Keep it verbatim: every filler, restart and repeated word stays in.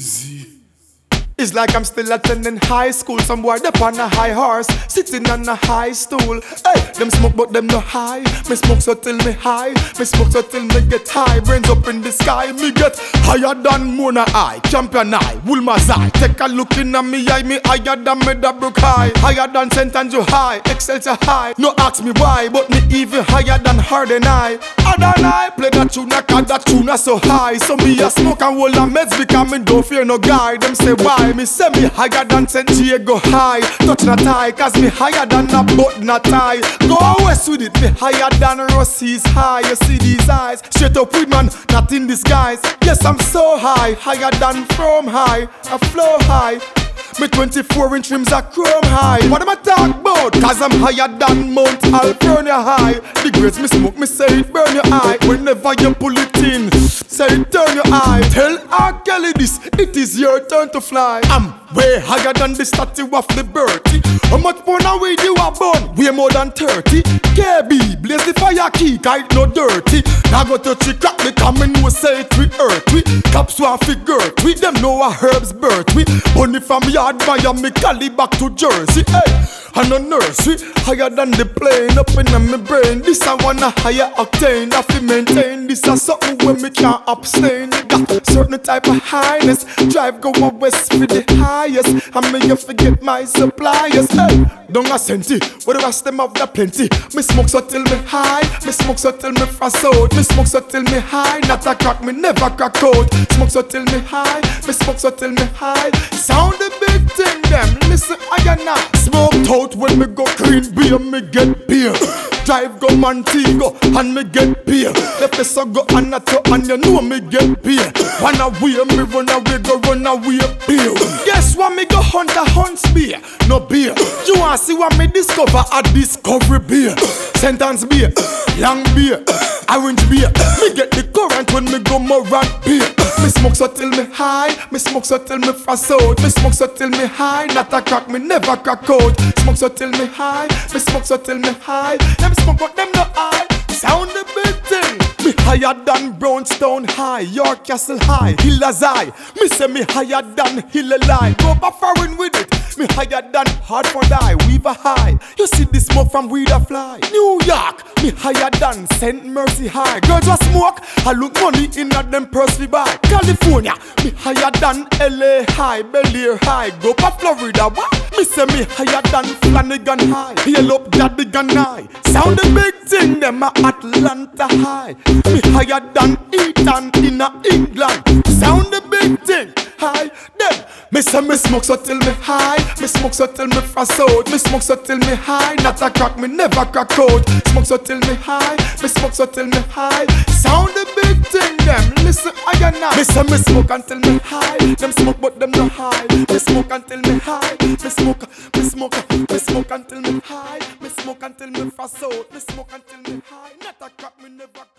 Easy. It's like I'm still attending high school. Some boy up on a high horse, sitting on a high stool. Hey, them smoke but them no high. Me smoke so till me high. Me smoke so till me get high. Brains up in the sky. Me get higher than Mona Eye, Champion Eye, Woolmaz Eye. Take a look in at me eye. Me higher than Meadowbrook High. Higher than Saint Andrew High, Excelsior High. No ask me why, but me even higher than Harden Eye. Harden Eye play that tune, cause that tune so high. So me a smoke and hold a meds because me don't fear no guy. Them say why? Me say me higher than Saint Diego High. Touch not high, cause me higher than a boat not high. Go west with it, me higher than Rossi's High. You see these eyes, straight up with man, not in disguise. Yes, I'm so high, higher than From High. I flow high. Me twenty-four inch rims are chrome high. What am I talk about? Cause I'm higher than Mount Alvernia High. The grades me smoke, me say it burn your eye. Whenever you pull it in, say it turn your eye. Tell R. Kelly this, it is your turn to fly. I'm way higher than the statue of liberty. How much more now weed you are born? Way more than thirty. K B, blaze the fire key, guide no dirty. Now go touch the crack, they come and we say it we earth. We cops want figure, we them know our herbs birth. We bunny from yard, Miami, Cali back to Jersey. Hey, and a nursery, higher than the plane up in my brain. This I wanna higher octane, I feel maintain. This is something when me can't abstain. Got certain type of highness, drive go west for the highest. I may you forget my suppliers. Hey, don't a senti, what the rest them of the plenty. Me smoke so till me high, me smoke so till me frost out. Me smoke so till me high, not a crack, me never crack out. Smoke so till me high, me smoke so till me high. Sound the big thing them, listen I am not. Smoked out when me go clean beer, me get beer. Drive go Montego and me get beer. Left the sun go Anato and you know me get beer. Run away, me run away, go run away, beer. Guess what, me go hunt a hunts beer, no beer. You want see what me discover a discovery beer. Sentence beer, long beer, orange beer. Me get the current when me go Moran beer. Me smoke so till me high, me smoke so till me frost out. Me smoke so till me high, not a crack, me never crack out. Smoke so till me high, me smoke so till me high. Them smoke but them no high, sound the big thing. Me higher than Brownstone High, York Castle High, Hillers High. Me say me higher than Hillelai. Go back foreign with it. Me higher than Hartford High, Weaver High. You see the smoke from Weeder Fly. New York, me higher than Saint Mercy High. Girls a smoke, I look money in at them purse we buy. California, me higher than L A High, Bel Air High. Go back Florida, what? Me say me higher than Flanagan High. Hail up Daddigan High. Sound the big thing, them a Atlanta High. Me higher than Eton in a England. Sound the big thing, high. Them, me say me smoke so till me high. Me smoke so till me frost out. Me smoke so till me high. Not a crack, me never crack out. Smoke so till me high. Me smoke so till me high. Sound the big thing, them. Listen, I am not. Me say me smoke until me high. Them smoke but them no high. Me smoke until me high. Me smoke, me smoke, me smoke until me high. Me smoke until me frost out. Me smoke until me high. Not a crack, me never.